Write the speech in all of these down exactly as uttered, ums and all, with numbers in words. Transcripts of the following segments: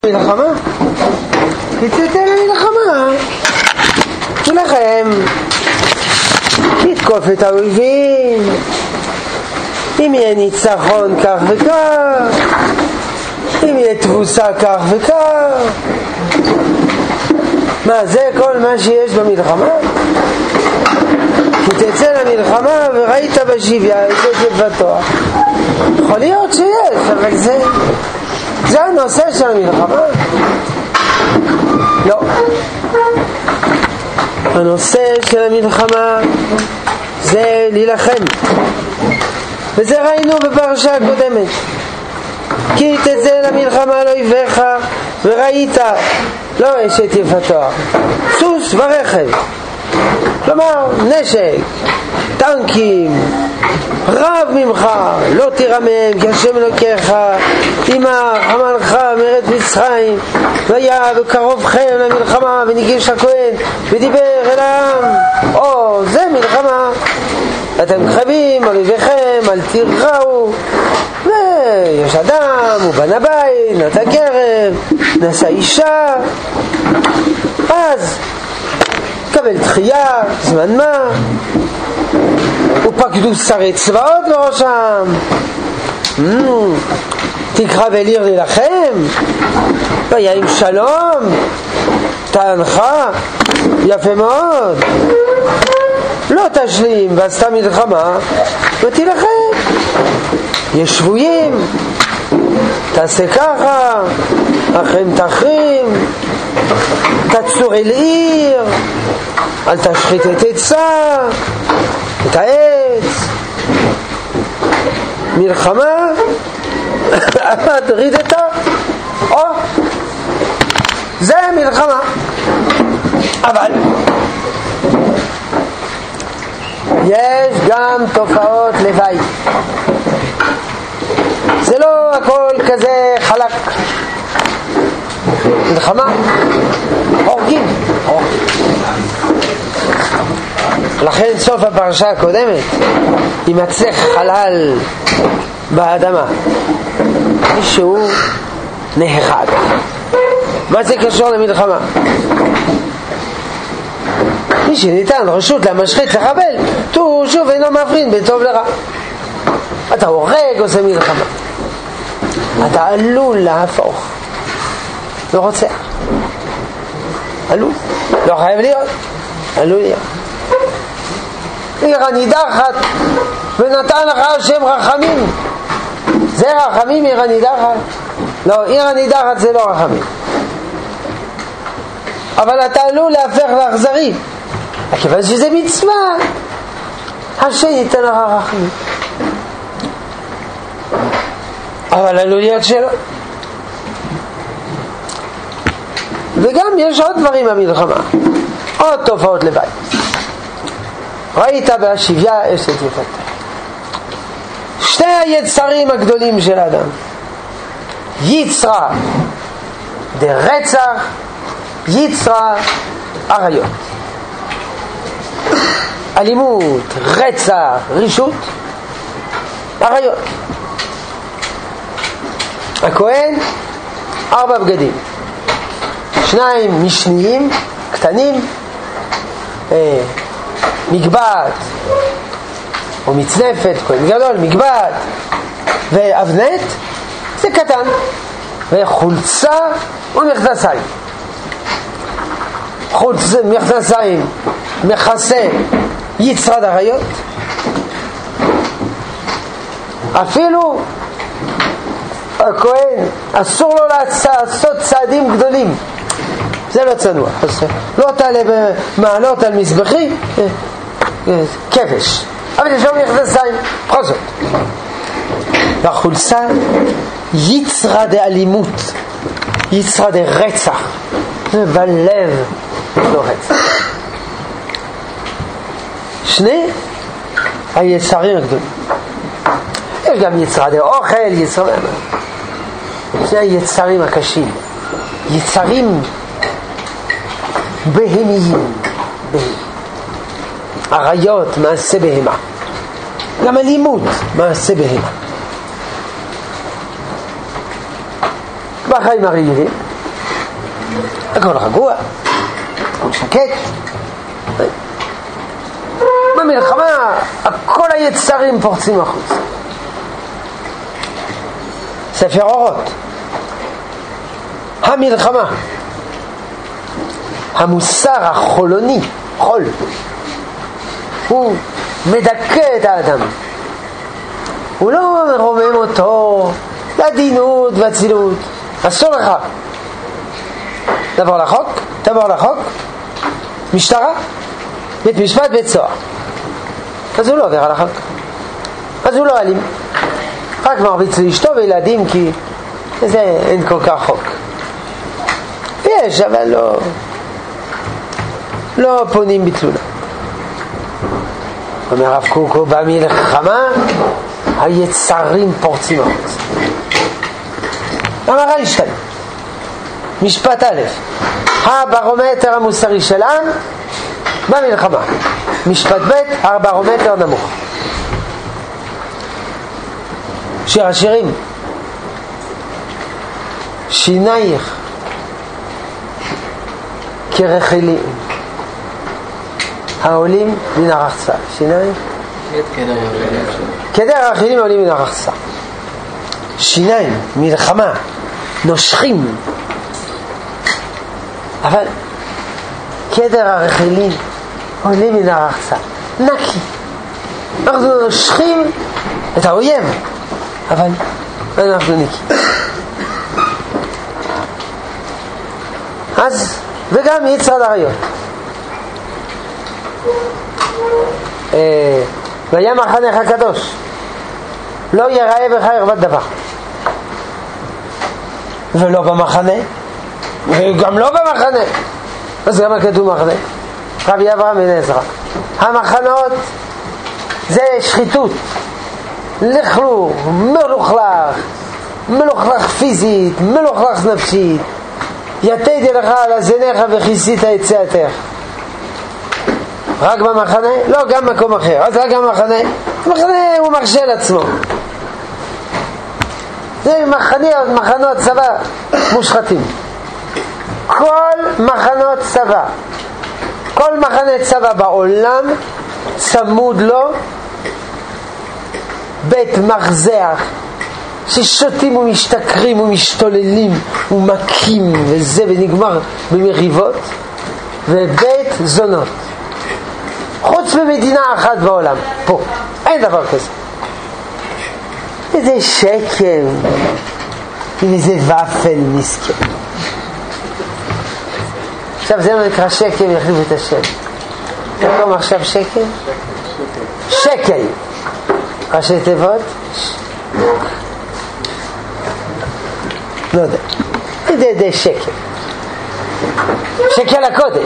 מלחמה, תצאתם למלחמה ולכם לתקוף את האויבים. אם יהיה ניצחון כך וכך, אם יהיה תבוסה כך וכך. מה זה כל מה שיש במלחמה? כי תצא למלחמה וראית בשביה את זה בטוח. יכול להיות שיש, אבל זה זה הנושא של המלחמה? לא. הנושא של המלחמה זה להילחם, וזה ראינו בפרשה הקודמת. כי תצא למלחמה לא יבך וראית לא אשת יפתוח סוס ורכב, כלומר נשק, טנקים, רב ממך לא תירמם, כי השם אלוקיך עמך המלך מארץ מצרים, והיה בקרובכם למלחמה, וניגש הכהן ודיבר אל העם. או זה מלחמה, אתם חייבים על אויביכם, אל תיראו. ויש אדם, הוא בנה בית, נטע גרם, נשא אישה, אז קבל דחייה, זמן מה, ופקדו שרי צבאות בראשם. mm, תקרא וליר להילחם, והיה עם שלום, תענך יפה מאוד, לא תשלים ועשתה מלחמה ותילחם. יש שבויים, תעשה ככה, אחרים תחרים, תצור אל עיר, אל תשחית את עצה, את העץ. מלחמה תריד אתה, או זה מלחמה. אבל יש גם תופעות לוואי, זה לא הכל כזה חלק. מלחמה הורגים, הורגים. לכן סוף הפרשה הקודמת יימצא חלל באדמה, מישהו נהרג. מה זה קשור למלחמה? מי שניתן רשות למשחית לחבל, הוא שוב אינו מבחין בין טוב לרע. אתה הורג, עושה מלחמה, אתה עלול להפוך, לא רוצה, עלול, לא חייב להיות, עלול להיות. עיר הנידחת ונתן לך השם רחמים, זה רחמים? עיר הנידחת? לא, עיר הנידחת זה לא רחמים, אבל אתה עלול להפך לאכזרי, כיוון שזה מצווה, השם ייתן לך רחמים, אבל עלול להיות שלא. וגם יש עוד דברים במלחמה, עוד תופעות לוואי. ראית בהשביה אשת יפתח, שני היצרים הגדולים של האדם, יצרה דרצח, יצרה עריות. אלימות, רצח, רישות, עריות. הכהן ארבע בגדים, שניים משניים קטנים, אה, מגבעת או מצנפת, כהן גדול, מגבעת ואבנת זה קטן, וחולצה ומכנסיים. חולצה, מכנסיים מכסה יצרד עריות. אפילו הכהן אסור לו לעשות צעדים גדולים, זה לא צנוע, לא תעלה במעלות על מזבחי כבש, אבל יש לו מכנסיים בכל זאת. והחולצה יצרה דאלימות, יצרה דרצח, בלב לא רצח. שני היצרים הגדולים. יש גם יצרה דאוכל, יצרה שני היצרים הקשים, יצרים בהמיים, עריות, מעשה בהמה, גם אלימות, מעשה בהמה. בחיים הרגילים הכל רגוע, הכל שקט. במלחמה כל היצרים פורצים החוץ. ספר אורות, המלחמה, המוסר החולני, חול, הוא מדכא את האדם, הוא לא מרומם אותו לעדינות והצילות. אסור לך תעבור לחוק, תעבור לחוק, משטרה, בית משפט, בית סוהר. אז הוא לא עובר על החוק, אז הוא לא אלים, רק מרביץ לאשתו וילדים, כי זה אין כל כך חוק. יש, אבל לא לא פונים בתלונה. אומר הרב קוק, במלחמה היצרים פורצים החוץ. אמר איינשטיין, משפט א', הברומטר המוסרי של העם במלחמה. משפט ב', הברומטר נמוך. שיר השירים, שינייך כרחלים העולים מן הרחצה. שיניים כדר הרחלים העולים מן הרחצה. שיניים, מלחמה, נושכים, אבל כדר הרחלים עולים מן הרחצה, נקי. אנחנו נושכים את האויב, אבל אנחנו נקי. אז וגם יצר דריות, והיה מחנך הקדוש, לא יראה בך ערבת דבר. ולא במחנה, וגם לא במחנה. אז גם כתוב מחנה, רבי אברהם בן עזרא, המחנות זה שחיתות, לכלוך, מלוכלך, מלוכלך פיזית, מלוכלך נפשית. יתיתי לך על הזנך וכיסית את צאתך. רק במחנה? לא, גם מקום אחר. אז רק במחנה, מחנה הוא מרשה לעצמו. זה מחנות, מחנות צבא מושחתים. כל מחנות צבא, כל מחנה צבא בעולם צמוד לו בית מחזח ששותים ומשתכרים ומשתוללים ומכים וזה, ונגמר במריבות, ובית זונות. חוץ ממדינה אחת בעולם, פה אין דבר כזה. איזה שקם עם איזה ופל מסכן. עכשיו זה לא נקרא שקם, יחליף את השם. תקום עכשיו שקם, שקל, ראשי תיבות, לא יודע, זה די שקל, שקל הקודש,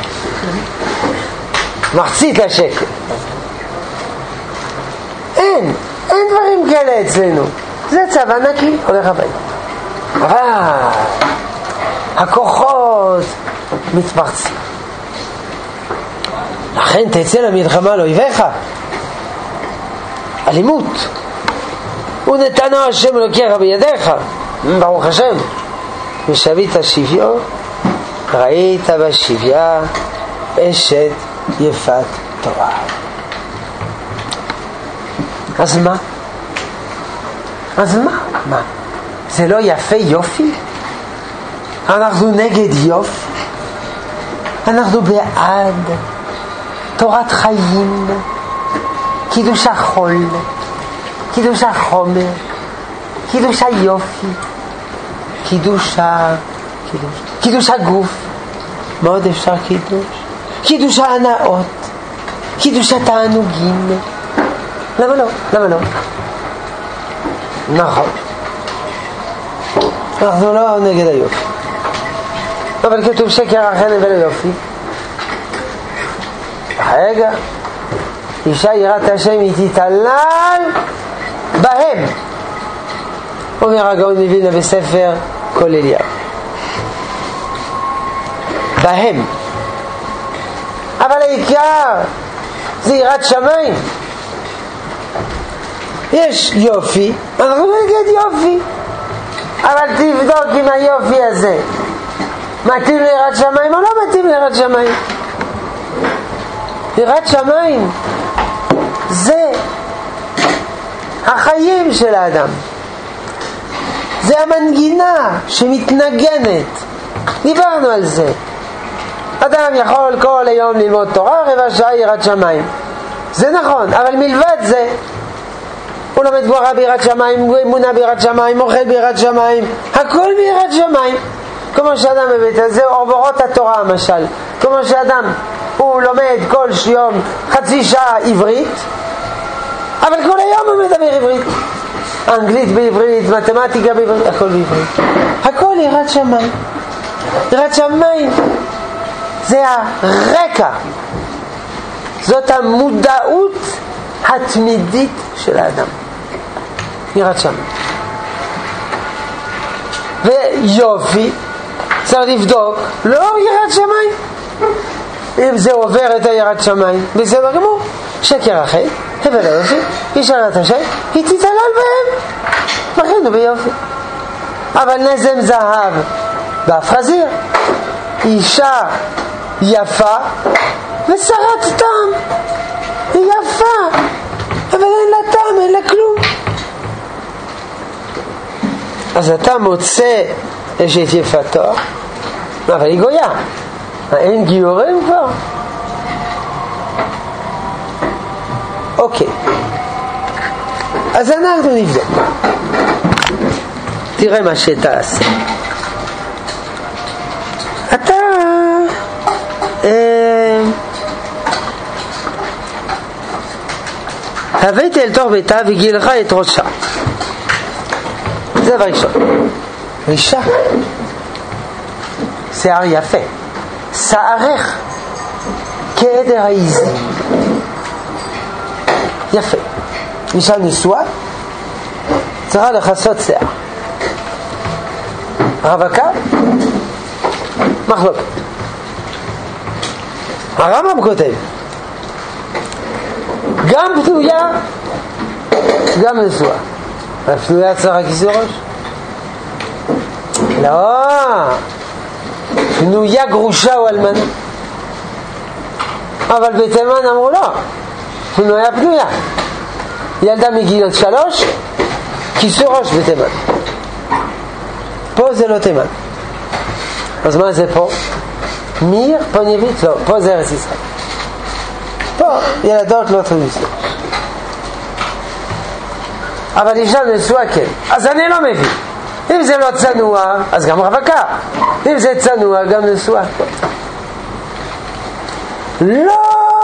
מחצית השקל. אין, אין דברים כאלה אצלנו. זה צבא נקי, הולך הביתה. אבל הכוחות מתפרצים. לכן תצא למלחמה לאויביך. אלימות. ונתנו השם אלוקיך בידיך, ברוך השם. ושבית שביו, ראית בשביה אשת יפת תורה. אז מה? אז מה? מה? זה לא יפה יופי? אנחנו נגד יופי? אנחנו בעד תורת חיים, קידוש החול, קידוש החומר, קידוש היופי, קידוש ה... קידוש, קידוש הגוף. מה עוד אפשר קידוש? קידוש ההנאות, קידוש התענוגים. למה לא? למה לא? נכון, אנחנו לא נגד היופי, אבל כתוב שקר החלם ולא יופי. רגע, אישה יראת השם היא תתעלל בהם, אומר הגאון מווילנה בספר כל אליהו. בהם. אבל העיקר זה יראת שמיים. יש יופי, אנחנו נגד יופי, אבל תבדוק אם היופי הזה מתאים ליראת שמיים או לא מתאים ליראת שמיים? יראת שמיים זה החיים של האדם, זה המנגינה שמתנגנת. דיברנו על זה. אדם יכול כל היום ללמוד תורה, רבע שעה יראת שמיים, זה נכון, אבל מלבד זה הוא לומד גמרא ביראת שמיים, אמונה ביראת שמיים, אוכל ביראת שמיים, הכל ביראת שמיים. כמו שאדם בבית הזה, אורבורות התורה למשל, כמו שאדם הוא לומד כל יום חצי שעה עברית, אבל כל היום הוא מדבר עברית, אנגלית בעברית, מתמטיקה בעברית, הכל בעברית, הכל יראת שמיים. יראת שמיים זה הרקע, זאת המודעות התמידית של האדם, יראת שמיים. ויופי, צריך לבדוק, לא יראת שמיים, אם זה עובר את היראת שמיים, בסדר גמור. שקר אחרי, הבל היופי, ישרת השם, היא תתעלל בהם, מכינו ביופי. אבל נזם זהב באף חזיר, אישה יפה ושרת טעם, היא יפה אבל אין לה טעם, אין לה כלום. אז אתה מוצא אשת יפתו, אבל היא גויה, אין גיורים כבר. אוקיי, אז אנחנו נבדוק, תראה מה שתעשה. אתה אה, הבאתי אל תוך ביתה וגילך את ראשה, זה דבר ראשון. ראשה, שיער יפה, שערך כעדר העיזי, יפה. אישה נשואה צריכה לכסות שיער. רווקה, מחלוקת. הרמב"ם כותב גם פנויה גם נשואה. הפנויה צריכה כיסוי ראש? לא, פנויה גרושה או אלמנה. אבל בתימן אמרו לא, פנויה פנויה, ילדה מגיל שלוש, כיסוי ראש בתימן. פה זה לא תימן. אז מה זה פה? מיר, פה נבית? לא, פה זה ארץ ישראל. פה ילדות לא צריכים לסלוש. אבל אישה נשואה כן. אז אני לא מבין, אם זה לא צנוע אז גם רווקה, אם זה צנוע גם נשואה. לא,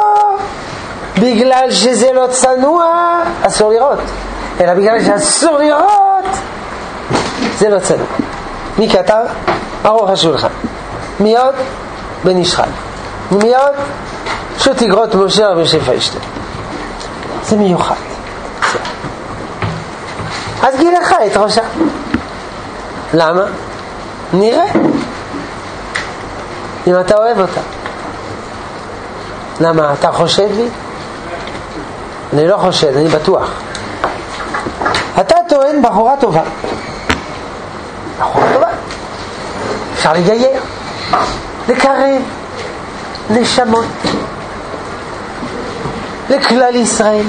בגלל שזה לא צנוע אסור לראות, אלא בגלל שאסור לראות זה לא צנוע. מי כתב? ארוך השולחן. מי עוד? בן איש חי. מי עוד? שו"ת איגרות משה רבי יוסף איינשטיין. זה מיוחד. אז גילך את ראשה. למה? נראה אם אתה אוהב אותה. למה? אתה חושד לי? אני לא חושד, אני בטוח. אתה טוען בחורה טובה. בחורה טובה אפשר לגייר, לקרב נשמות לכלל ישראל,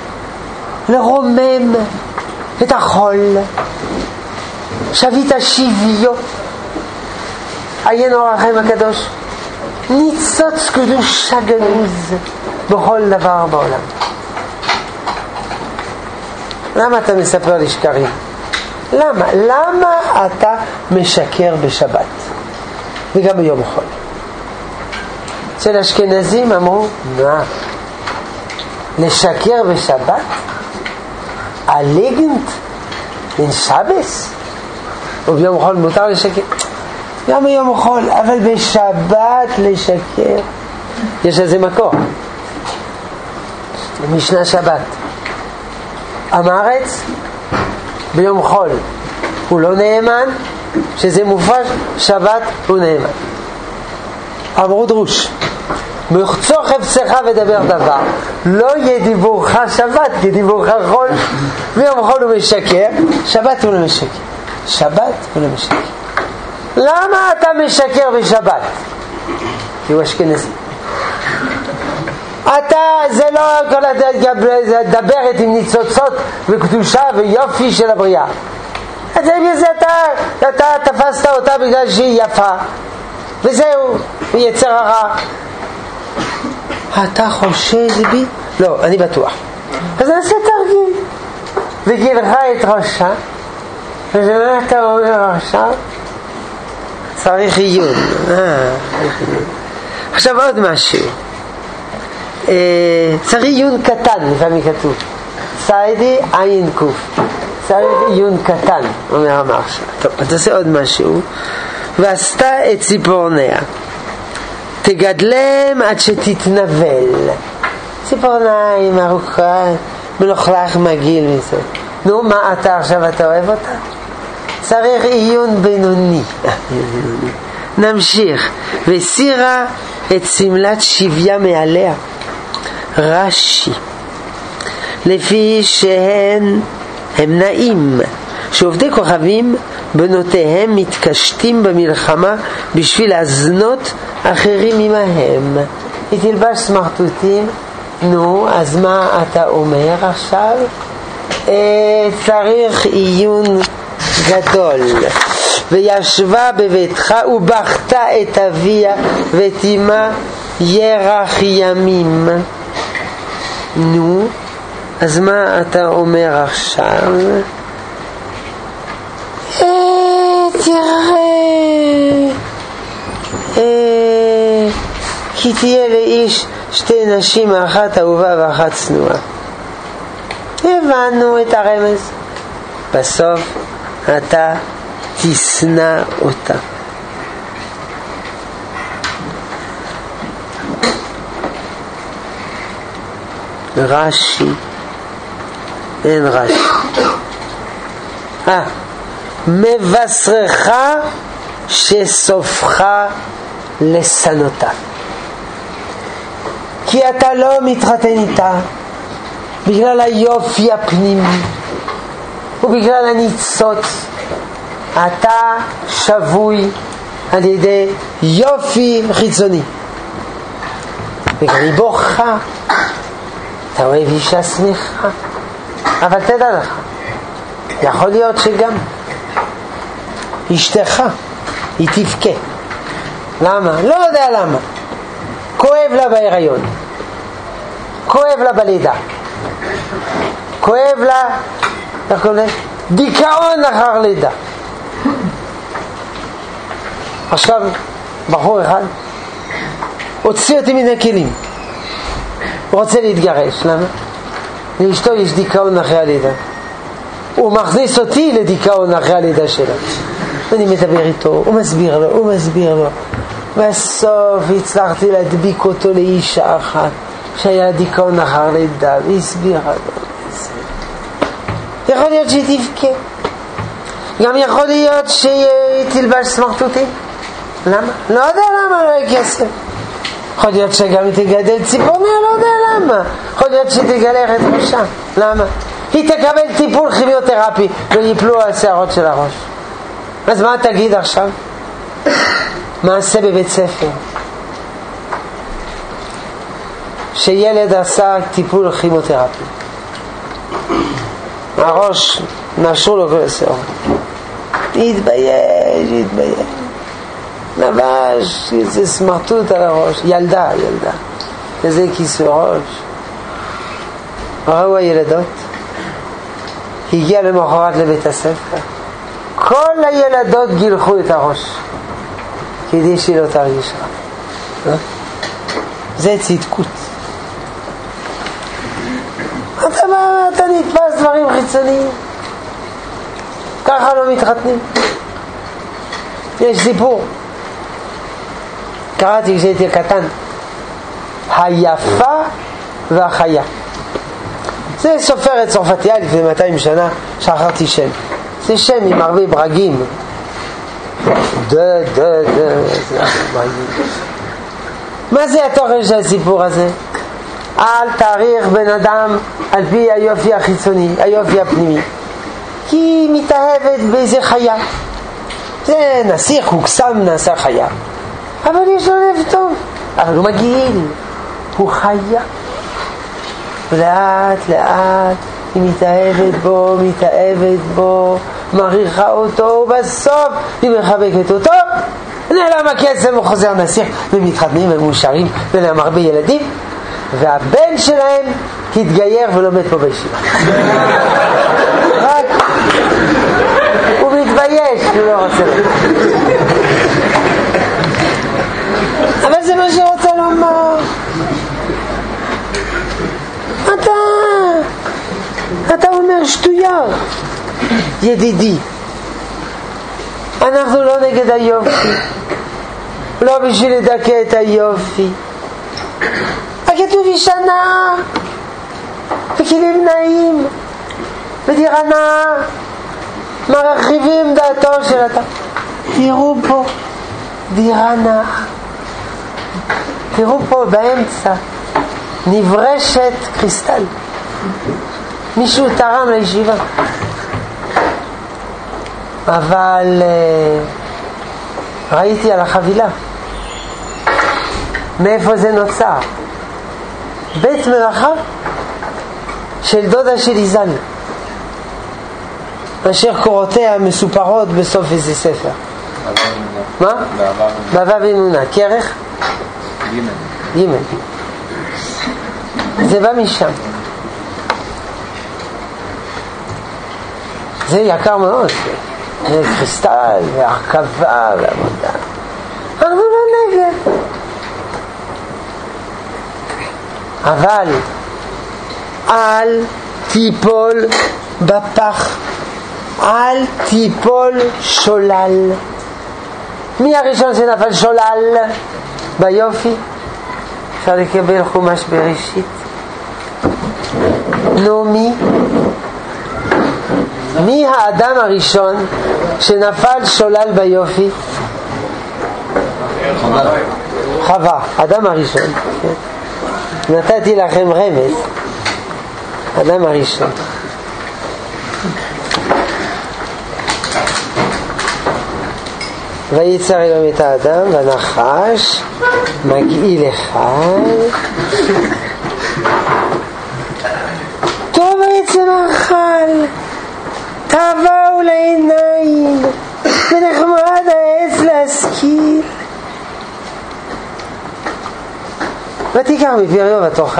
לרומם את החול, שביט השיביו, עיין אור החיים הקדוש, ניצוץ קדושה גנוז בכל דבר בעולם. למה אתה מספר לי שקרים? למה? למה אתה משקר בשבת וגם ביום חול? אצל אשכנזים אמרו מה? לשקר בשבת? אלגנט? אין שבס? וביום חול מותר לשקר? גם ביום חול, אבל בשבת לשקר? יש לזה מקור. משנה שבת. עם הארץ ביום חול הוא לא נאמן, שזה מופרש, שבת הוא נאמן. אמרו דרוש, מחצו חפצך ודבר דבר, לא יהיה דיבורך שבת כי דיבורך חול. ביום חול הוא משקר, שבת הוא לא משקר, שבת הוא לא משקר. למה אתה משקר בשבת? כי הוא אשכנזי. אתה, זה לא כל הדברת עם ניצוצות וקדושה ויופי של הבריאה. זה אתה, אתה תפסת אותה בגלל שהיא יפה, וזהו, יצר הרע. אתה חושד בי? לא, אני בטוח. אז נעשה תרגיל. וגילך את ראשה, ומה אתה אומר עכשיו? צריך עיון. עכשיו עוד משהו. צריך עיון קטן, לפעמים כתוב. סיידי עין קוף. צריך עיון קטן, אומר המרשה. טוב, אתה עושה עוד משהו. ועשתה את ציפורניה. תגדלם עד שתתנבל. ציפורניים ארוכה, מלוכלך מגיל מזה. נו, מה אתה עכשיו, אתה אוהב אותה? צריך עיון בינוני. נמשיך. וסירה את סמלת שביה מעליה. רש"י. לפי שהן הם נעים, שעובדי כוכבים בנותיהם מתקשטים במלחמה בשביל להזנות אחרים עמהם. היא תלבש סמרטוטים. נו, אז מה אתה אומר עכשיו? אה, צריך עיון גדול. וישבה בביתך ובכתה את אביה ותימה ירח ימים. נו, אז מה אתה אומר עכשיו? אה, תראה, אה, כי תהיה לאיש שתי נשים, אחת אהובה ואחת צנועה. הבנו את הרמז. בסוף אתה תשנא אותה. רש"י, אין רש"י. אה, מבשרך שסופך לשנותה. כי אתה לא מתחתן איתה בגלל היופי הפנימי ובגלל הניצוץ. אתה שבוי על ידי יופי חיצוני. בגלל בורך אתה אוהב אישה שמחה. אבל תדע לך, יכול להיות שגם אשתך היא תבכה. למה? לא יודע למה. כואב לה בהיריון, כואב לה בלידה, כואב לה, איך קוראים לזה? דיכאון אחר לידה. עכשיו בחור אחד הוציא אותי מן הכלים, הוא רוצה להתגרש. למה? לאשתו יש דיכאון אחרי הלידה. הוא מכניס אותי לדיכאון אחרי הלידה שלה. אני מדבר איתו, הוא מסביר לו, הוא מסביר לו. בסוף הצלחתי להדביק אותו לאישה אחת שהיה דיכאון אחר לידה, והסבירה לו. יכול להיות שהיא תבכה, גם יכול להיות שהיא תלבש סמרטוטים. למה? לא יודע למה, לא יהיה כסף. יכול להיות שגם היא תגדל ציפורניה, לא יודע למה. יכול להיות שהיא תגלח את ראשה. למה? היא תקבל טיפול כימיותרפי ויפלו על שערות של הראש. אז מה תגיד עכשיו? מעשה בבית ספר שילד עשה טיפול כימיותרפי, הראש נשרו לו כל השערות, התבייש, התבייש, נבש איזה סמרטוט על הראש. ילדה, ילדה איזה כיסוי ראש. ראו הילדות, הגיע למחרת לבית הספר, כל הילדות גילחו את הראש כדי שהיא לא תרגיש רע. זה צדקות. אתה, אתה נתפס דברים חיצוניים, ככה לא מתחתנים. יש סיפור, קראתי כשהייתי קטן, היפה והחיה. זה סופרת צרפתייה לפני מאתיים שנה, שכחתי שם. זה שם עם הרבה ברגים. דה דה דה ברגים. מה זה התוכן של הסיפור הזה? אל תעריך בן אדם על פי היופי החיצוני, היופי הפנימי, כי היא מתאהבת באיזה חיה. זה נסיך, הוא קסם נעשה חיה, אבל יש לו לב טוב, אבל הוא מגעיל, הוא חיה. לאט לאט היא מתאהבת בו, מתאהבת בו, מעריכה אותו, ובסוף היא מחבקת אותו, נעלם הקסם, הוא חוזר נסיך, ומתחתנים ומאושרים ולהם הרבה ילדים, והבן שלהם התגייר ולומד פה בישיבה. רק הוא מתבייש, הוא לא רוצה לו. אבל זה מה שרוצה לומר. אתה אתה אומר שטויות, ידידי. אנחנו לא נגד היופי, לא בשביל לדכא את היופי. הכתוב ישנה וכלים נעים ודירה נאה, מרחיבים דעתו של אתה. תראו פה דירה נאה, תראו פה באמצע נברשת קריסטל, מישהו תרם לישיבה. אבל ראיתי על החבילה מאיפה זה נוצר. בית מלאכה של דודה של איזל, אשר קורותיה מסופרות בסוף איזה ספר. מה? באהבה ואמונה. כרך? ג' ג' זה בא משם. זה יקר מאוד, זה קריסטל והרכבה ועבודה. אנחנו לא נגד, אבל אל תיפול בפח, אל תיפול שולל. מי הראשון שנפל שולל ביופי? אפשר לקבל חומש בראשית. נו, מי? מי האדם הראשון שנפל שולל ביופי? חווה. חווה, אדם הראשון. נתתי לכם רמז. אדם הראשון. וייצר אלוהים את האדם והנחש מגעיל אחד, טוב העצם האכל, תאווה לעיניים, ונחמד העץ להשכיל. ותיקח מפריו ותאכל.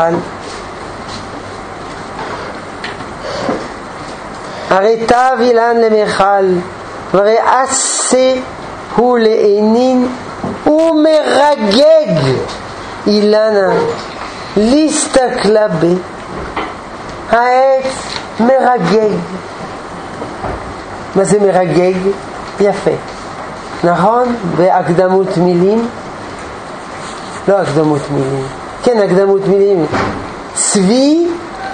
הרי תב אילן למחל, והרי עשה הוא לעינין, ומרגג אילנה להסתכלה בי. העץ מרגג. מה זה מרגג? יפה, נכון? בהקדמות מילים, לא הקדמות מילים, כן הקדמות מילים, צבי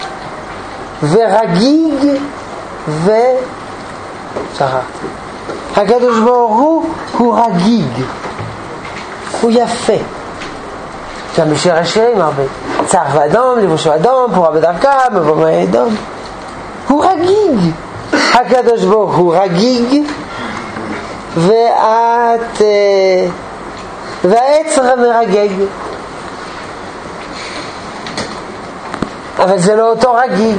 ורגיג ו... שכחתי. הקדוש ברוך הוא הוא רגיג, הוא יפה. גם בשיר השירים הרבה, צח ואדום, לבושו אדום, פורה בדרכה, מבוא מהאדום. הוא רגיג. הקדוש ברוך הוא רגיג, ואת והעץ מרגג. אבל זה לא אותו רגיג.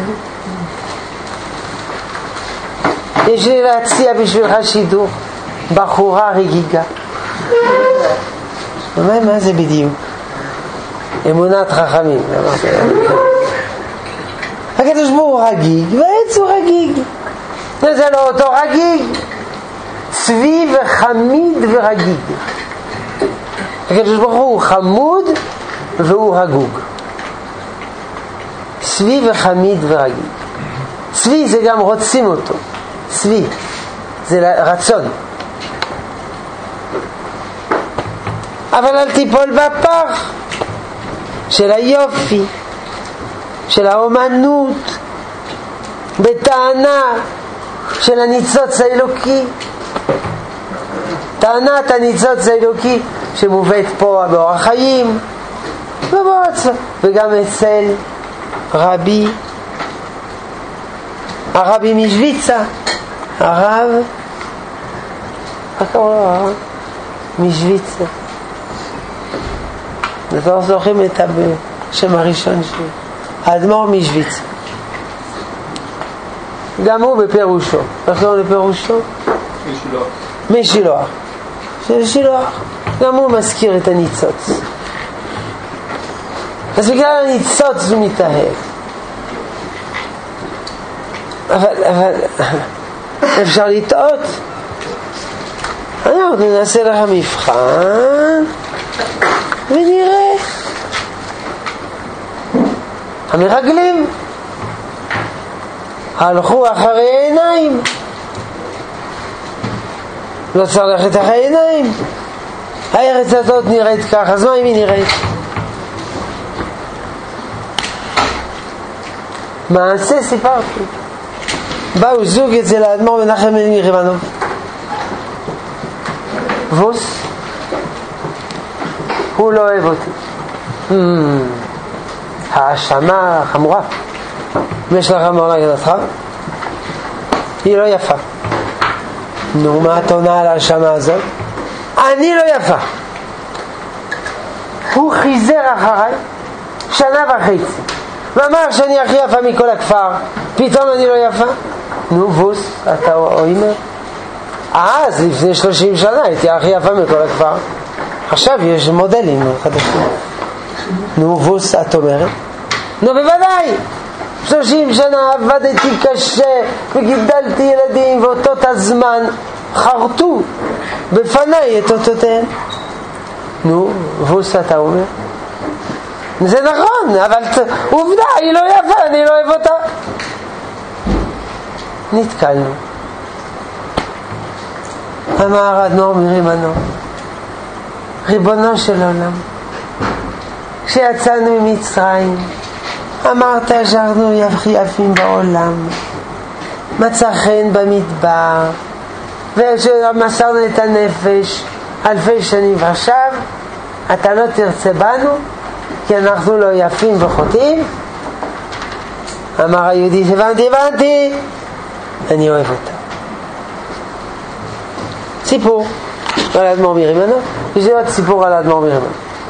יש לי להציע בשבילך שידור, בחורה רגיגה. מה, מה זה בדיוק? אמונת חכמים. הקדוש ברוך הוא רגיג והעץ הוא רגיג. זה לא אותו רגיג. צבי וחמיד ורגיג. הקדוש ברוך הוא חמוד והוא רגוג. צבי וחמיד ורגיג. צבי זה גם רוצים אותו. צבי זה רצון. אבל אל תיפול בפח של היופי, של האומנות, בטענה של הניצוץ האלוקי. טענת הניצוץ האלוקי שמובאת פה באורח חיים וגם אצל רבי הרבי משוויצה, הרב מה קורה? משוויץ. אתם זוכרים את השם הראשון שלי? האדמו"ר משוויץ. גם הוא בפירושו. איך קוראים לפירושו? משילוח. משילוח. של שילוח. גם הוא מזכיר את הניצוץ. אז בגלל הניצוץ הוא מתאהב. אבל, אבל אפשר לטעות. אנחנו נעשה לך מבחן ונראה. המרגלים הלכו אחרי עיניים, לא צריך ללכת אחרי עיניים. הארץ הזאת נראית ככה, אז מה אם היא נראית? מעשה סיפרתי. באו זוג אצל האדמו"ר מנחם מריבנוב, ווס, הוא לא אוהב אותי. hmm. האשמה חמורה. יש לך מה להגנתך? היא לא יפה. נו, מה את עונה על האשמה הזאת? אני לא יפה. הוא חיזר אחריי שנה וחצי ואמר שאני הכי יפה מכל הכפר. פתאום אני לא יפה? נו, ווס, אתה אומר? אז לפני שלושים שנה הייתי הכי יפה מכל הכפר. עכשיו יש מודלים חדשים. נו, ווס, את אומרת? נו, בוודאי. שלושים שנה עבדתי קשה וגידלתי ילדים, ואותות הזמן חרטו בפניי את אותותיהם. נו, ווס, אתה אומר? זה נכון, אבל עובדה, היא לא יפה, אני לא אוהב אותה. נתקלנו. אמר האדמו"ר מריבנוב, ריבונו של עולם, כשיצאנו ממצרים אמרת שאנחנו הכי יפים בעולם, מצא חן במדבר, ומסרנו את הנפש אלפי שנים, ועכשיו אתה לא תרצה בנו כי אנחנו לא יפים וחוטאים? אמר היהודי, הבנתי, הבנתי, אני אוהב אותה. סיפור על האדמו"ר מריבנוב. יש עוד סיפור על האדמו"ר מריבנוב.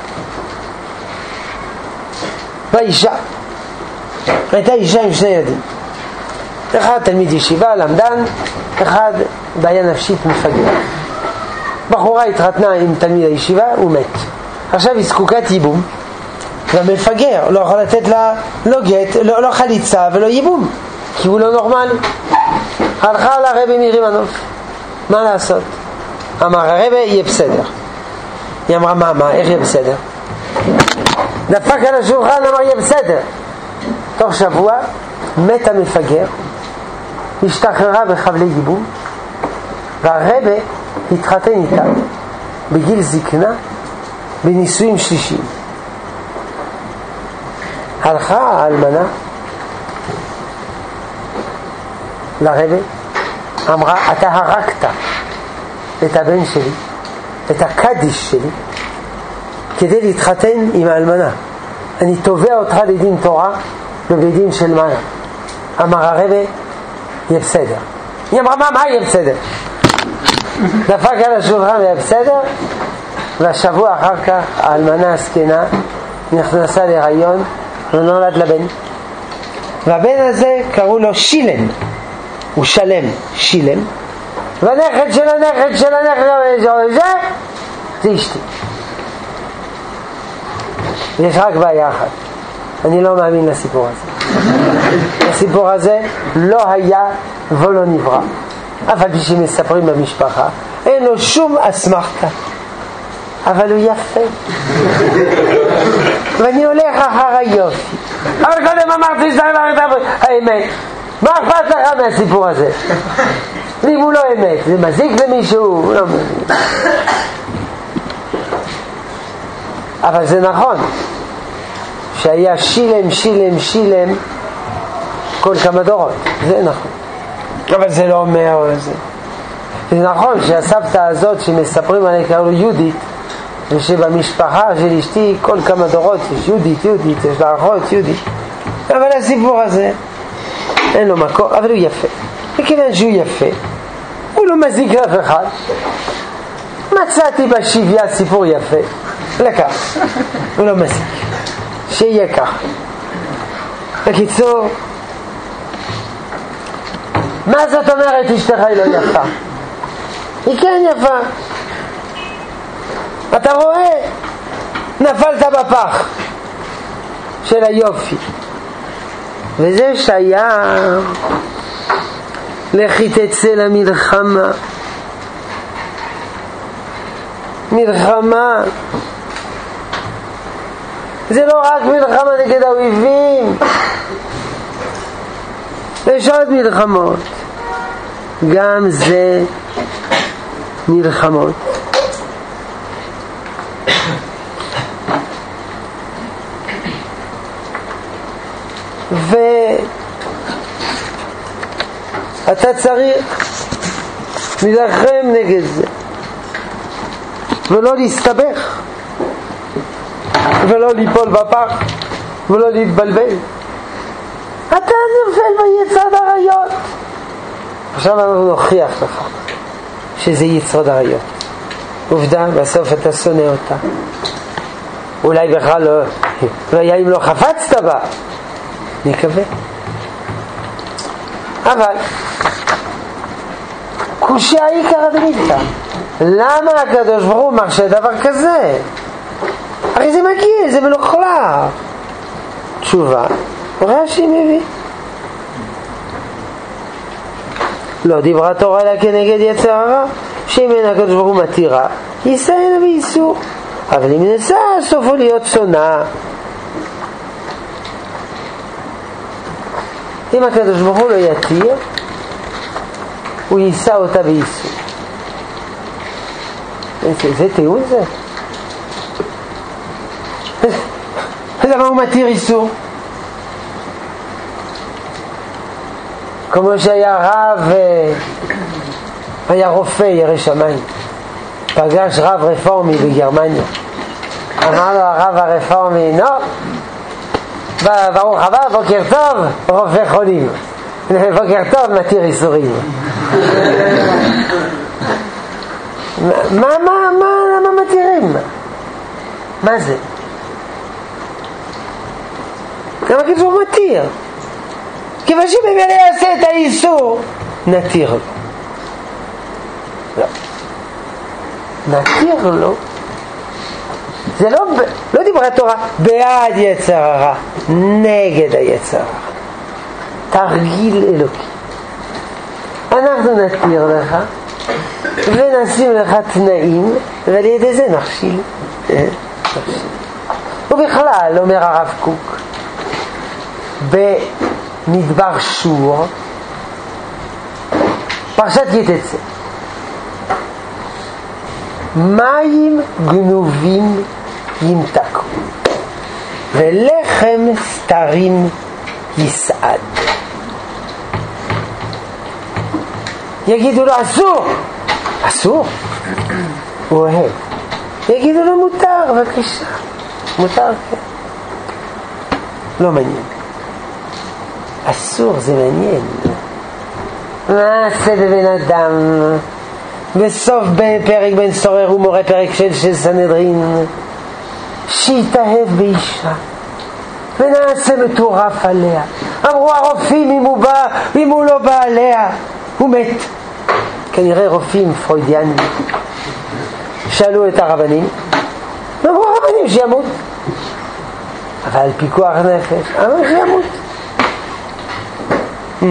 באישה, הייתה אישה עם שני ילדים, אחד תלמיד ישיבה למדן, אחד בעיה נפשית מפגר. בחורה התחתנה עם תלמיד הישיבה, הוא מת. עכשיו היא זקוקת ייבום, והמפגר לא יכול לתת לה לא גט, לא, לא חליצה ולא ייבום, כי הוא לא נורמלי. הלכה לרבי מריבנוב, מה לעשות? אמר הרבי, יהיה בסדר. היא אמרה, מה, מה, איך יהיה בסדר? דפק על השולחן, אמר, יהיה בסדר. תוך שבוע מת המפגר, השתחררה בחבלי ייבום, והרבי התחתן איתה בגיל זקנה בנישואים שלישיים. הלכה האלמנה לרבי, אמרה, אתה הרגת את הבן שלי, את הקדיש שלי, כדי להתחתן עם האלמנה. אני תובע אותך לדין תורה בבית של מעלה. אמר הרבי, יהיה בסדר. היא אמרה, מה, מה יהיה בסדר? דפק על השולחן, יהיה בסדר. והשבוע אחר כך האלמנה הסכנה נכנסה להיריון ונולד לבן, והבן הזה קראו לו שילם, הוא שלם, שילם, והנכד של הנכד של הנכד זה זה אשתי. יש רק בעיה אחת, אני לא מאמין לסיפור הזה. הסיפור הזה לא היה ולא נברא, אף על פי שמספרים במשפחה, אין לו שום אסמכתה, אבל הוא יפה. ואני הולך אחר היופי. אבל קודם אמרתי שזה האמת. מה אכפת לך מהסיפור הזה? אם הוא לא אמת, זה מזיק למישהו? לא מזיק. אבל זה נכון שהיה שילם, שילם, שילם כל כמה דורות. זה נכון. אבל זה לא אומר זה. זה נכון שהסבתא הזאת שמספרים עליה קראו יהודית, ושבמשפחה של אשתי כל כמה דורות יש יהודית, יהודית, יש לה אחות יהודית. אבל הסיפור הזה אין לו מקום, אבל הוא יפה. וכיוון שהוא יפה, הוא הוא לא מזיק לאף אחד. מצאתי בשביה סיפור יפה, לקח, הוא לא מזיק, שיהיה כך. בקיצור, מה זאת אומרת אשתך היא לא יפה? היא כן יפה. אתה רואה, נפלת בפח של היופי, וזה שייך. לכי תצא למלחמה, מלחמה זה לא רק מלחמה נגד האויבים, יש עוד מלחמות, גם זה מלחמות. ואתה צריך להילחם נגד זה ולא להסתבך ולא ליפול בפח ולא להתבלבל. אתה נופל ביצר דריות. עכשיו אנחנו נוכיח לך שזה יצר דריות. עובדה, בסוף אתה שונא אותה. אולי בכלל לא, לא היה אם לא חפצת בה, נקווה. אבל קושיה עיקרא דמילתא, למה הקדוש ברוך הוא מרשה דבר כזה? הרי זה מגיע, זה מלוכלך. תשובה, רש"י מביא, לא דיברה תורה אלא כנגד יצר הרע, שאם אין הקדוש ברוך הוא מתירה, יסיינה באיסור, אבל אם נסע סופו להיות שונא. אם הקדוש ברוך הוא לא יתיר, הוא יישא אותה באיסור. זה, זה טיעון זה? למה הוא מתיר איסור? כמו שהיה רב, היה רופא ירא שמיים, פגש רב רפורמי בגרמניה, אמר לו הרב הרפורמי, נו, ברוך הבא, בוקר טוב, רופא חולים. בוקר טוב, מתיר איסורים. מה, מה, מה, למה מתירים? מה זה? למה כתוב מתיר? כיוון שבמילא יעשה את האיסור, נתיר לו. לא. נתיר לו. זה לא, לא דיברה תורה בעד יצר הרע, נגד היצר הרע. תרגיל אלוקי. אנחנו נתיר לך ונשים לך תנאים, ועל ידי זה נכשיל. ובכלל, אומר הרב קוק, במדבר שור, פרשת כי תצא, מים גנובים ימתקו ולחם סתרים יסעד. יגידו לו אסור, אסור, הוא אוהב. יגידו לו מותר, בבקשה, מותר, כן. לא מעניין. אסור זה מעניין. מה עשה בבן אדם? בסוף פרק בן סורר ומורה פרק של של סנהדרין, שיתאהב באישה ונעשה מטורף עליה. אמרו הרופאים, אם הוא בא, אם הוא לא בא עליה הוא מת. כנראה רופאים פרוידיאנים שאלו את הרבנים, אמרו הרבנים שימות, אבל פיקוח נפש אמרו שימות. hmm.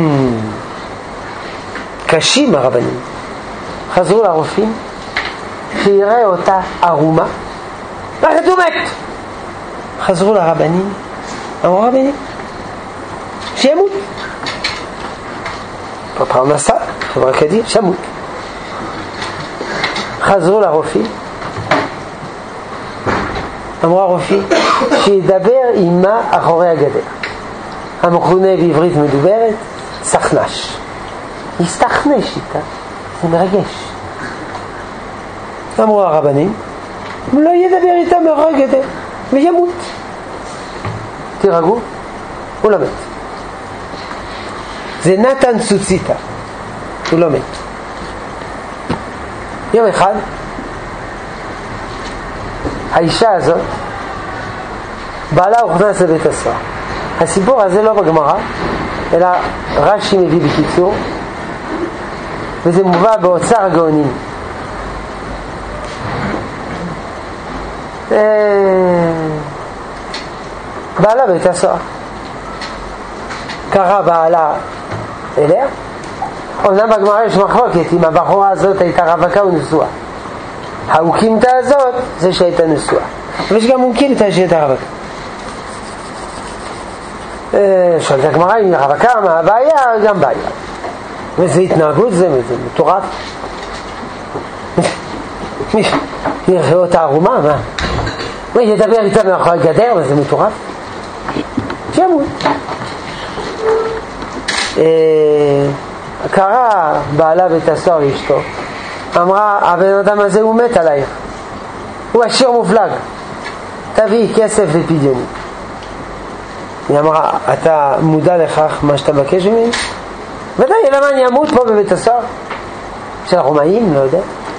קשים הרבנים. חזרו לרופאים, שיראה אותה ערומה, ואחרי הוא מת. חזרו לרבנים, אמרו רבנים שימות, פרנסה, חברה קדימה, שמות. חזרו לרופאים, אמרו הרופאים שידבר עמה אחורי הגדר, המכונה בעברית מדוברת סחנש. יסתחנש איתה, זה מרגש. אמרו הרבנים, הוא לא ידבר איתה מאחורי הגדר וימות. תירגעו, הוא לא מת. זה נתן צוציתה, הוא לא מת. יום אחד האישה הזאת בעלה הוכנס לבית הסוהר. הסיפור הזה לא בגמרא, אלא רש"י מביא בקיצור, וזה מובא באוצר הגאונים. בעלה בית הסוהר, קרא בעלה אליה. אומנם בגמרא יש מחלוקת אם הבחורה הזאת הייתה רווקה או נשואה. האוקימתא הזאת זה שהייתה נשואה, ויש גם אוקימתא שהייתה רווקה. שואלת הגמרא אם היא רווקה, מה הבעיה? גם בעיה. וזה התנהגות, זה מטורף. מי יראה אותה ערומה? מה? מי ידבר איתה מאחורי גדר? וזה מטורף. שימות. קרא בעלה בית הסוהר אשתו, אמרה, הבן אדם הזה הוא מת עלייך, הוא עשיר מופלג, תביא כסף לפדיוני. היא אמרה, אתה מודע לכך מה שאתה מבקש ממני? ודאי, למה אני אמות פה בבית הסוהר? של הרומאים, לא יודע.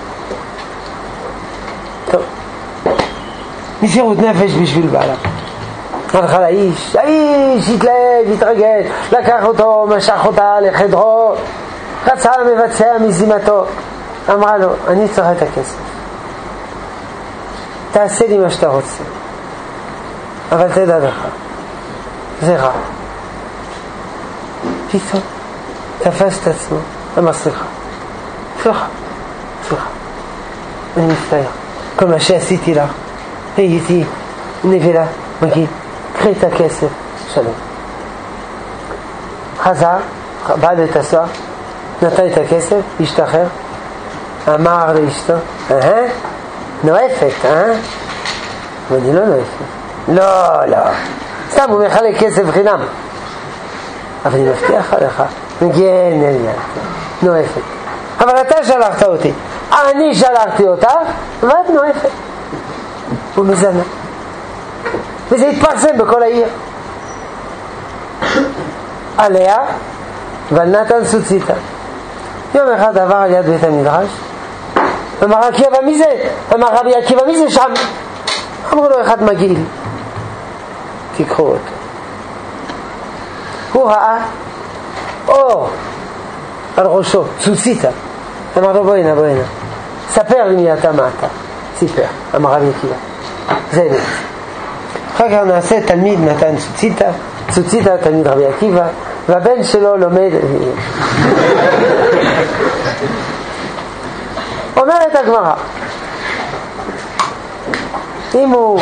טוב, מסירות נפש בשביל בעלה. הלכה לאיש, האיש התלהב, התרגש, לקח אותו, משך אותה לחדרו, רצה מבצע מזימתו. אמרה לו, אני צריך את הכסף, תעשה לי מה שאתה רוצה, אבל תדע לך, זה רע. פתאום תפס את עצמו, אמר סליחה, סליחה, סליחה, אני מצטער, כל מה שעשיתי לך, הייתי נבלה, מגיד, קחי את הכסף, שלום. חזר, בא בית הסוהר, נתן את הכסף, השתחרר, אמר לאשתו, אה, נואפת, אה? ואני לא נואפת. לא, לא, סתם הוא מחלק כסף חינם. אבל אני מבטיח לך, כן, נואפת. אבל אתה שלחת אותי, אני שלחתי אותה, ואת נואפת. הוא מזנה. וזה התפרסם בכל העיר. עליה ועל נתן סוציתא. יום אחד עבר על יד בית המדרש, אמר עקיבא מי זה? אמר רבי עקיבא מי זה שם? אמרו לו אחד מגעיל, תיקחו אותו. הוא ראה אור על ראשו, סוציתא. אמר לו בוא הנה, בוא הנה, ספר לי מי אתה, מה אתה. סיפר, אמר רבי עקיבא, זה אמת. אחר כך נעשה תלמיד נתן סוציתא, סוציתא תלמיד רבי עקיבא, והבן שלו לומד. אומרת הגמרא, אם הוא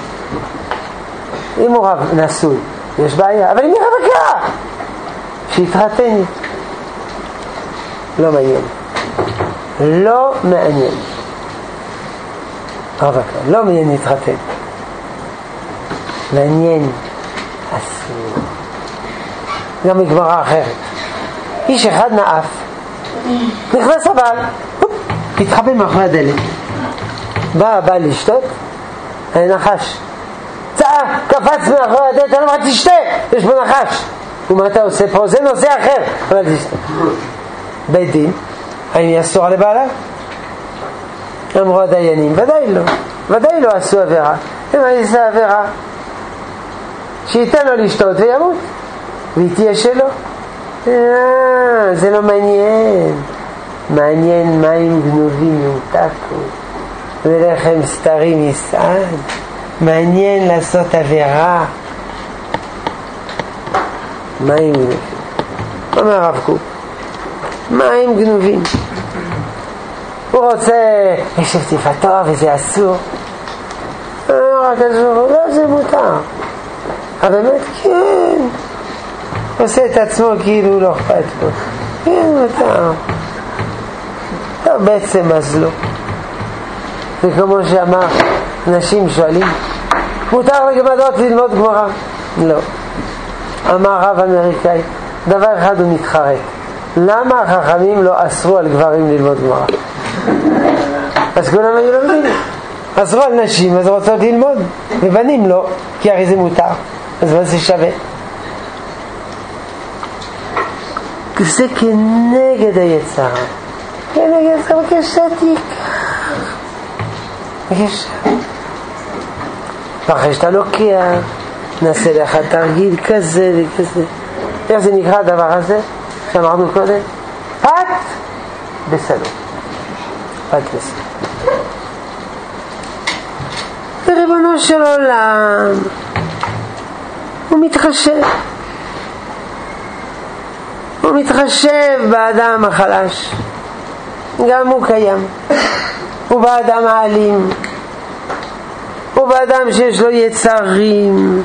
אם הוא רב נשוי יש בעיה, אבל אם היא רווקה שיתחתן, לא מעניין, לא מעניין, רווקה לא מעניין להתחתן, מעניין אסור. גם מגמרא אחרת, איש אחד נאף, נכנס הבעל, התחבא מאחורי הדלת, בא הבעל לשתות, הנחש צעק, קפץ מאחורי הדלת, אני אומר תשתה, יש פה נחש. ומה אתה עושה פה? זה נושא אחר, אבל תשתה. בית דין, האם היא אסורה לבעלה? אמרו הדיינים, ודאי לא, ודאי לא עשו עבירה. אם עשה עבירה שייתן לו לשתות וימות, והיא תהיה שלו. אה, זה לא מעניין. מעניין מים גנובים יומתקו ולחם סתרים יסעד. מעניין לעשות עבירה. מים גנובים, אומר הרב קוק, מים גנובים. הוא רוצה יש פתיפתו וזה אסור, רק אסור, לא, זה מותר. אבל באמת כן, עושה את עצמו כאילו לא אכפת לו, כן מותר, לא בעצם אז לא. וכמו שאמר, אנשים שואלים, מותר לגמדות ללמוד גמרא? לא. אמר רב אמריקאי, דבר אחד הוא מתחרט, למה החכמים לא אסרו על גברים ללמוד גמרא? אז כולם היו לומדים, אסרו על נשים אז רוצות ללמוד, ובנים לא, כי הרי זה מותר, אז מה זה שווה? זה כנגד היצרה. כן, אני בבקשה תיקח. בבקשה. ואחרי שאתה לוקח, נעשה לך תרגיל כזה וכזה. איך זה נקרא הדבר הזה? שאמרנו קודם? פת בסלו. פת בסלו. וריבונו של עולם, הוא מתחשב. הוא מתחשב באדם החלש. גם הוא קיים. הוא באדם האלים. הוא באדם שיש לו יצרים.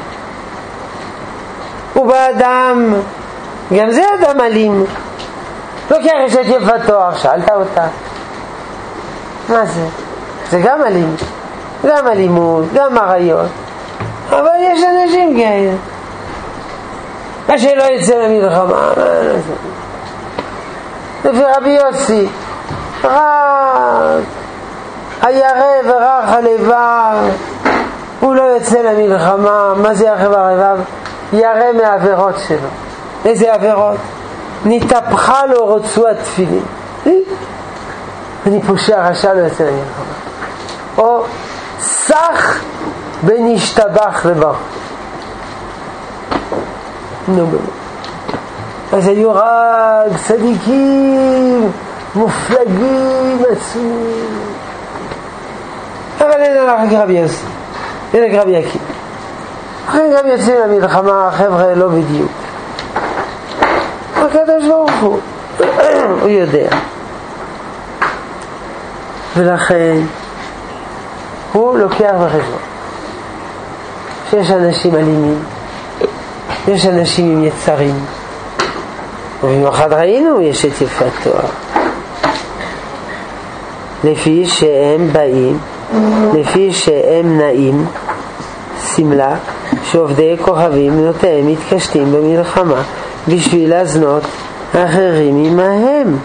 הוא באדם, גם זה אדם אלים. לוקח אשת יפתו, שאלת אותה. מה זה? זה גם אלים. גם אלימות, גם עריות. אבל יש אנשים כאלה. מה שלא יצא למלחמה. לפי רבי יוסי, רק הירא ורך הלבב, הוא לא יוצא למלחמה. מה זה ירא הלבב? ירא מהעבירות שלו. איזה עבירות? נתהפכה לו רצועת תפילין. אני פושע רשע, לא יוצא למלחמה. או סך בנשתבח לברך. נו באמת. אז היו רק צדיקים מופלגים עצומים. אבל אין הלך רבי יוסי, אין רבי עקיבא. אחרי גם יוצאים למלחמה, החבר'ה לא בדיוק. הקדוש ברוך הוא, הוא יודע. ולכן הוא לוקח בחשבון שיש אנשים אלימים, יש אנשים עם יצרים, ובמיוחד ראינו יש את יפת תואר, לפי שהם באים, לפי שהם נעים סמלה שעובדי כוכבים בנותיהם מתקשטים במלחמה בשביל להזנות אחרים עמהם.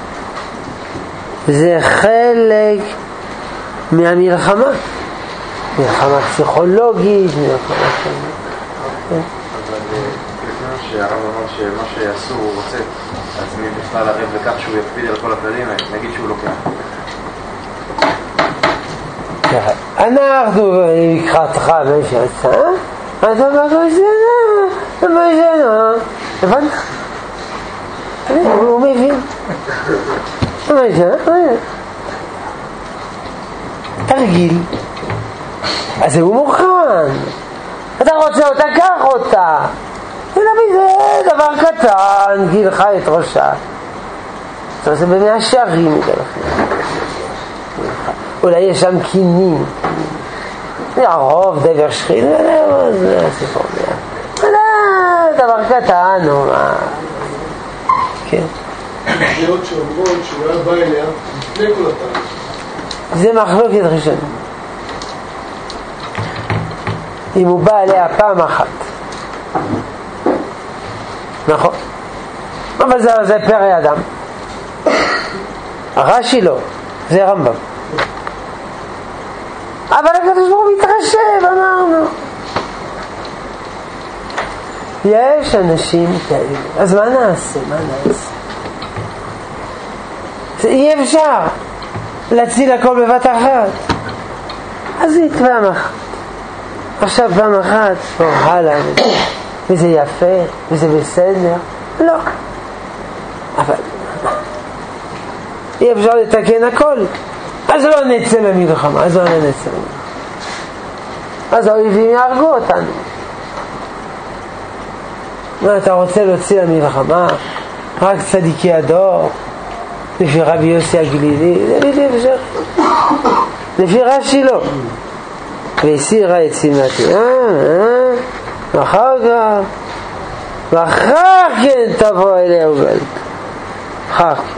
זה חלק מהמלחמה, מלחמה פסיכולוגית, מלחמה פסיכולוגית. אבל לפני שהרב אמר שמה שיעשו הוא רוצה, אז מי בכלל ערב לכך שהוא יקפיד על כל הכללים, נגיד שהוא לוקח. אנחנו לקראתך מה שיצא, אתה אומר זה מה זה, הבנת? הוא מבין. מה זה? תרגיל. אז הוא מוכן. אתה רוצה אותה, קח אותה. אלא מזה דבר קטן, גילך את ראשה. זה במאה שערים מגלחים. אולי יש שם קינים. יערוב, דבר שכין, זה הסיפור. דבר קטן, נו מה. כן. יש עוד שאומרות שהוא היה בא אליה לפני כל התהליך. זה מחלוקת ראשונה. אם הוא בא אליה פעם אחת. נכון. אבל זה, זה פרא אדם. רש"י לא. זה רמב"ם. אבל הקדוש ברוך הוא מתחשב, אמרנו. יש אנשים כאלה. אז מה נעשה? מה נעשה? זה אי אפשר להציל הכל בבת אחת. אז זה פעם אחת. עכשיו פעם אחת, פה הלאה, וזה יפה, וזה בסדר. לא. אבל אי אפשר לתקן הכל. אז לא נצא למלחמה, אז לא נצא למלחמה. אז האויבים יהרגו אותנו. מה, אתה רוצה להוציא למלחמה? רק צדיקי הדור? לפי רבי יוסי הגלילי? זה בלתי אפשר. לפי רש"י לא. והסירה את שמלתי. אה, אה, ואחר כך, ואחר כן תבוא אליה ובלת. אחר כן.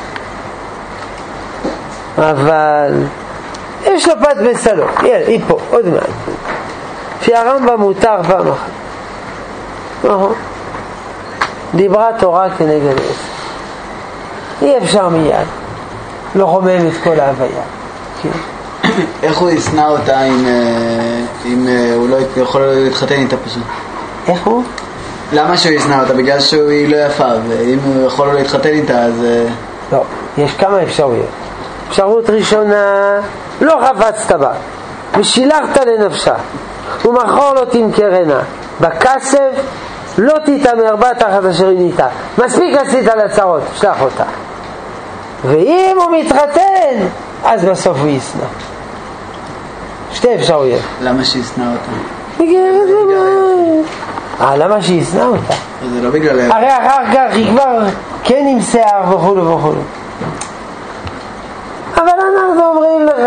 אבל יש לו פת בסלו. יאללה, היא פה, עוד מעט. שהרמב"ם מותר פעם אחת. נכון. דיברה תורה כנגד עשר. אי אפשר מיד. לא רומם את כל ההוויה. כן. איך הוא ישנא אותה אם, אם הוא לא יכול להתחתן איתה פשוט? איך הוא? למה שהוא ישנא אותה? בגלל שהיא לא יפה, ואם הוא יכול להתחתן איתה אז... לא. יש כמה אפשרויות. אפשרות ראשונה, לא חפצת בה ושילחת לנפשה ומחור לא תמכרנה בכסף, לא תתאמר בה תחת אשר עינית. מספיק עשית לצרות, שלח אותה. ואם הוא מתחתן, אז בסוף הוא ישנא. שתי אפשרויות. למה שישנא אותה? בגלל זה. אה, למה שישנא אותה? זה לא בגלל... הרי אחר כך היא כבר כן עם שיער וכולו וכולו. אבל אנחנו אומרים לך,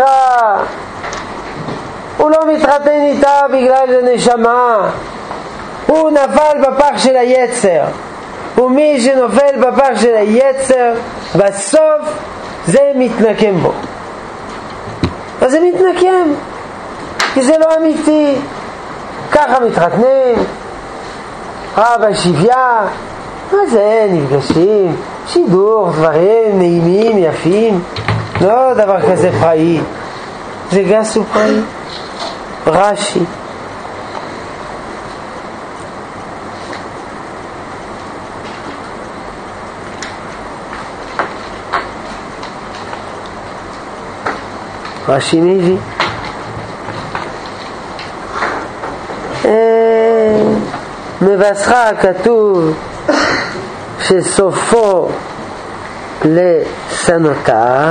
הוא לא מתחתן איתה בגלל זה נשמה, הוא נפל בפח של היצר, ומי שנופל בפח של היצר בסוף זה מתנקם בו. אז זה מתנקם, כי זה לא אמיתי. ככה מתחתנים, רב השביה, מה זה, נפגשים, שידור, דברים נעימים, יפים, לא דבר כזה פראי, זה גס ופראי. רש"י רש"י מביא מבשרך כתוב שסופו לשנותה,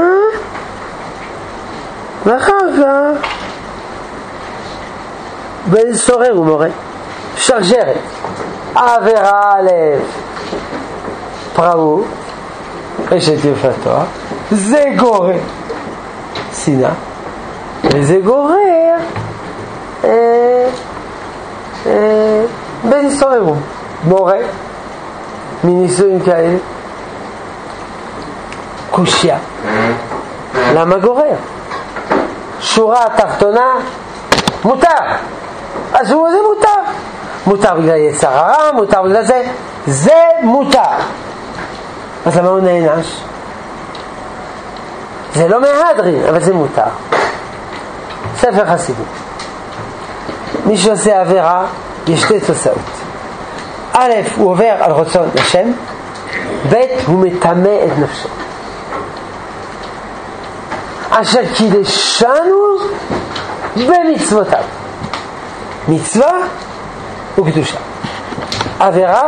ואחר כך בן סורר ומורה שרשרת עבירה א' פראות אשת יפתו, זה גורר שנאה, וזה גורר אה, אה, בן סורר ומורה מנישואים כאלה. קושיה, למה גורר? שורה התחתונה מותר, אז הוא זה מותר, מותר בגלל יצר הרע, מותר בגלל זה, זה מותר. אז למה הוא נענש? זה לא מהדרין, אבל זה מותר. ספר חסידות, מי שעושה עבירה יש שתי תוצאות. א', הוא עובר על רצון השם, ב', הוא מטמא את נפשו. אשר קידשנו במצוותיו. מצווה וקדושה. עבירה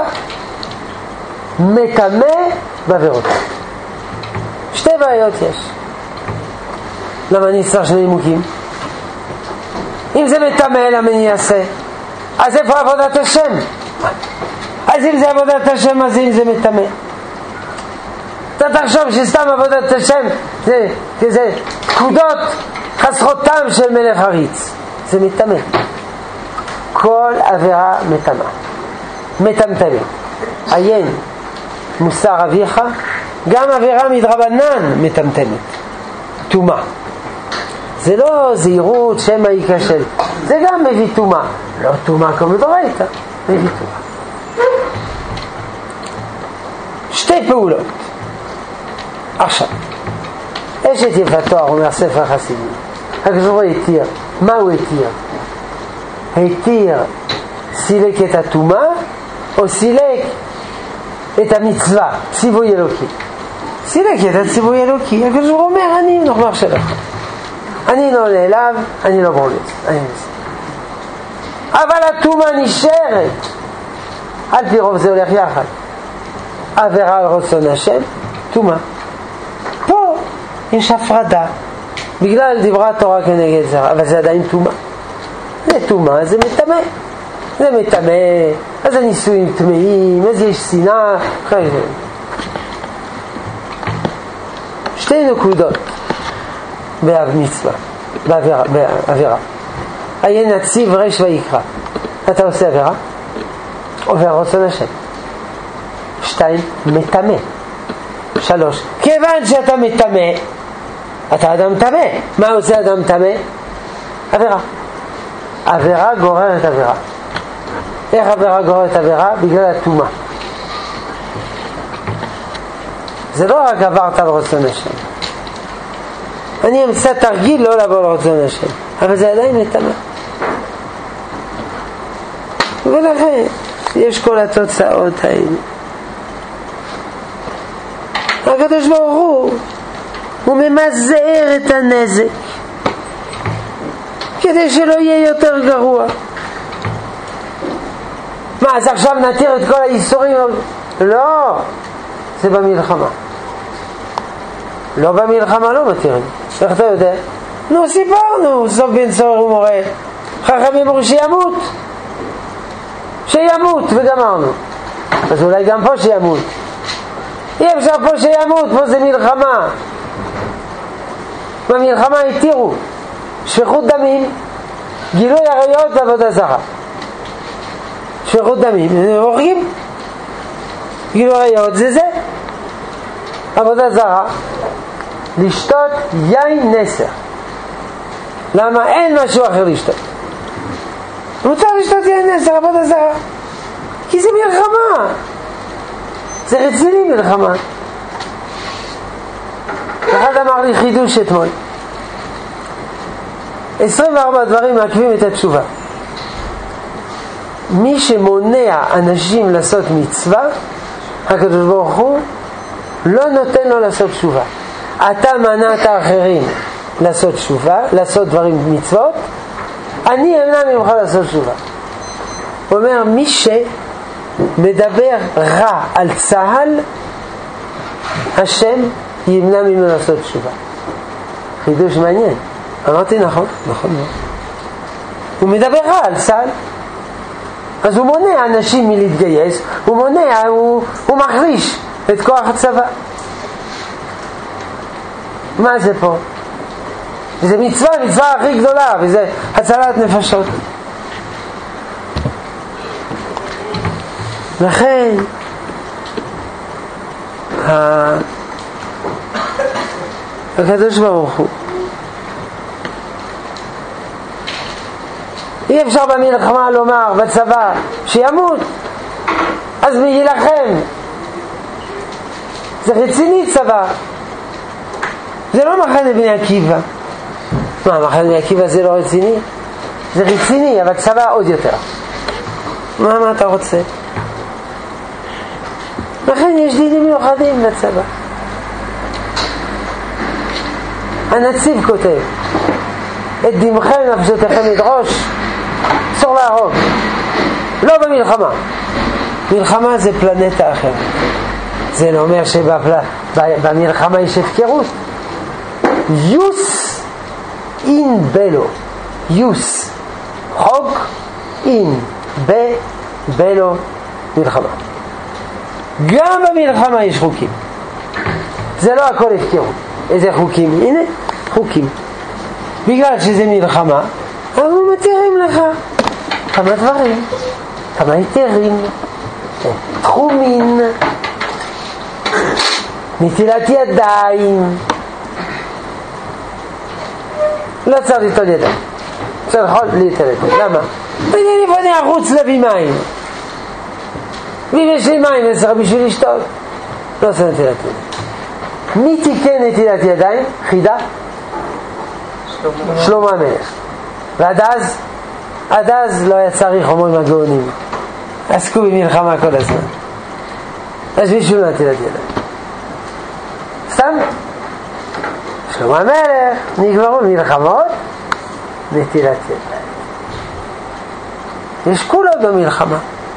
מטמא בעבירות. שתי בעיות יש. למה אני צריך שני נימוקים? אם זה מטמא, למה אני אעשה? אז איפה עבודת השם? אז אם זה עבודת השם, אז אם זה מטמא. אתה תחשוב שסתם עבודת השם זה, זה פקודות חסרות טעם של מלך הריץ, זה מטמא. כל עבירה מטמא, מטמטמת. עיין מוסר אביך, גם עבירה מדרבנן מטמטמת, טומאה. זה לא זהירות שמא ייכשל, זה גם מביא טומאה, לא טומאה כמו דורייתא, מביא טומאה. שתי פעולות. עכשיו, אשת יפת תואר, אומר ספר חסידים, הגזור התיר. מה הוא התיר? התיר סילק את הטומאה או סילק את המצווה, ציווי אלוקי? סילק את הציווי אלוקי. הגזור אומר, אני נוכח שלך, אני לא נעלב, אני לא ברולץ, אני נעלב. אבל הטומאה נשארת. על פי רוב זה הולך יחד, עבירה על רצון השם, טומאה. פה יש הפרדה בגלל דברה תורה כנגד זרע, אבל זה עדיין טומאה. זה טומאה, זה מטמא, זה מטמא, אז זה נישואים טמאים, אז יש שנאה. שתי נקודות במצווה, בעבירה, בעבירה. עיין הציב רש ויקרא, אתה עושה עבירה, עובר רצון השם. שתיים, מטמא. שלוש, כיוון שאתה מטמא, אתה אדם טמא. מה עושה אדם טמא? עבירה. עבירה גוררת עבירה. איך עבירה גוררת עבירה? בגלל הטומאה. זה לא רק עברת על רצון השם. אני אמצא תרגיל לא לעבור לרצון השם, אבל זה עדיין מטמא. ולכן יש כל התוצאות האלה. הקדוש ברוך הוא הוא ממזער את הנזק כדי שלא יהיה יותר גרוע. מה, אז עכשיו נתיר את כל האיסורים? לא, זה במלחמה. לא במלחמה לא מתירים. איך אתה יודע? נו, סיפרנו, סוף בן צור ומורה חכמים אמרו שימות, שימות וגמרנו. אז אולי גם פה שימות. אי אפשר פה שימות, פה זה מלחמה. במלחמה התירו שפיכות דמים, גילוי עריות ועבודה זרה. שפיכות דמים, הורגים. גילוי עריות זה זה. עבודה זרה, לשתות יין נסר. למה? אין משהו אחר לשתות. מותר לשתות יין נסר, עבודה זרה, כי זה מלחמה. זה רציני מלחמה. אחד אמר לי חידוש אתמול, עשרים וארבע דברים מעכבים את התשובה. מי שמונע אנשים לעשות מצווה, הקדוש ברוך הוא לא נותן לו לעשות תשובה. אתה מנעת אחרים לעשות תשובה, לעשות דברים מצוות, אני אמנע ממך לעשות תשובה. הוא אומר, מי שמדבר רע על צהל, השם ימנע ממנו לעשות תשובה. חידוש מעניין. אמרתי נכון, נכון מאוד. הוא מדבר רע על צהל, אז הוא מונע אנשים מלהתגייס, הוא מונע, הוא, הוא מחליש את כוח הצבא. מה זה פה? זה מצווה, מצווה הכי גדולה, וזה הצלת נפשות. לכן הקדוש ברוך הוא אי אפשר במלחמה לומר בצבא שימות, אז מי ילחם? זה רציני צבא, זה לא מחנה בני עקיבא. מה, מחנה בני עקיבא זה לא רציני? זה רציני, אבל צבא עוד יותר. מה, מה אתה רוצה? לכן יש דינים מיוחדים בצבא. הנציב כותב, את דמכם נפשותיכם לדרוש, אסור להרוג. לא במלחמה. מלחמה זה פלנטה אחרת. זה לא אומר שבמלחמה יש הפקרות. יוס אין בלו. יוס חוק אין בלו מלחמה. גם במלחמה יש חוקים. זה לא הכל הפקרות. איזה חוקים? הנה חוקים. בגלל שזה מלחמה, אנחנו מתירים לך כמה דברים, כמה היתרים, תחומים, נטילת ידיים. לא צריך ליטול ידיים, צריך ליטול ידיים. למה? אני לפני החוץ להביא מים, ואם יש לי מים עשר בשביל לשתות, לא עושה נטילת ידיים. מי תיקן נטילת ידיים? חידה? שלמה המלך. ועד אז, עד אז לא היה צריך הומואים הגאונים, עסקו במלחמה כל הזמן, אז מישהו לא נטילת ידיים. סתם שלמה המלך נגמרו מלחמות, נטילת ידיים. יש כולה במלחמה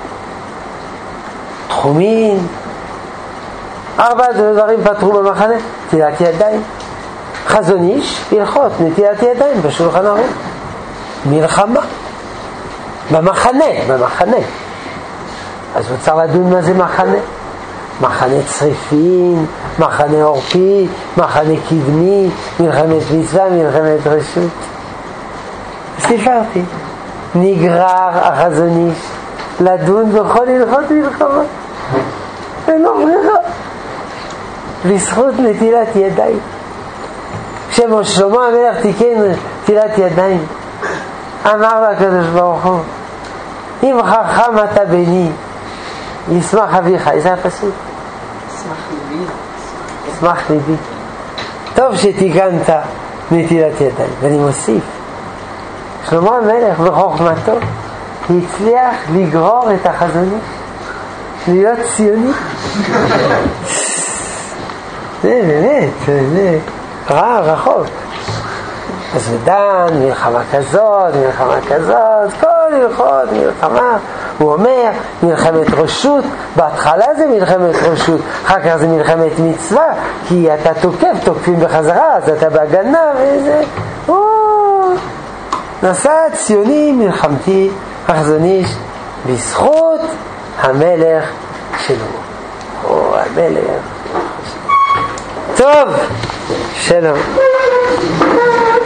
תחומים. ארבע דברים פתרו במחנה, נטילת ידיים. חזון איש, הלכות נטילת ידיים בשולחן ערוך. מלחמה במחנה, במחנה. אז הוא צריך לדון מה זה מחנה. מחנה צריפין, מחנה עורפי, מחנה קדמי, מלחמת מצווה, מלחמת רשות. סיפרתי, נגרר החזון איש לדון בכל הלכות מלחמה. אין לו ברירה, בזכות נטילת ידיים. כששלמה המלך תיקן נטילת ידיים, אמר לו הקדוש ברוך הוא, אם חכם אתה בני ישמח אביך. איזה הפסוק? ישמח ליבי. ישמח ליבי. טוב שתיקנת נטילת ידיים. ואני מוסיף, שלמה המלך בחוכמתו הצליח לגרור את החזון איש להיות ציוני. זה באמת, זה רע, רחוק. אז הוא דן, מלחמה כזאת, מלחמה כזאת, כל הלכות מלחמה. הוא אומר, מלחמת רשות, בהתחלה זה מלחמת רשות, אחר כך זה מלחמת מצווה, כי אתה תוקף, תוקפים בחזרה, אז אתה בהגנה וזה. או, נסע ציוני מלחמתי, החזון איש, בזכות המלך שלו. או, המלך. טוב, שלום.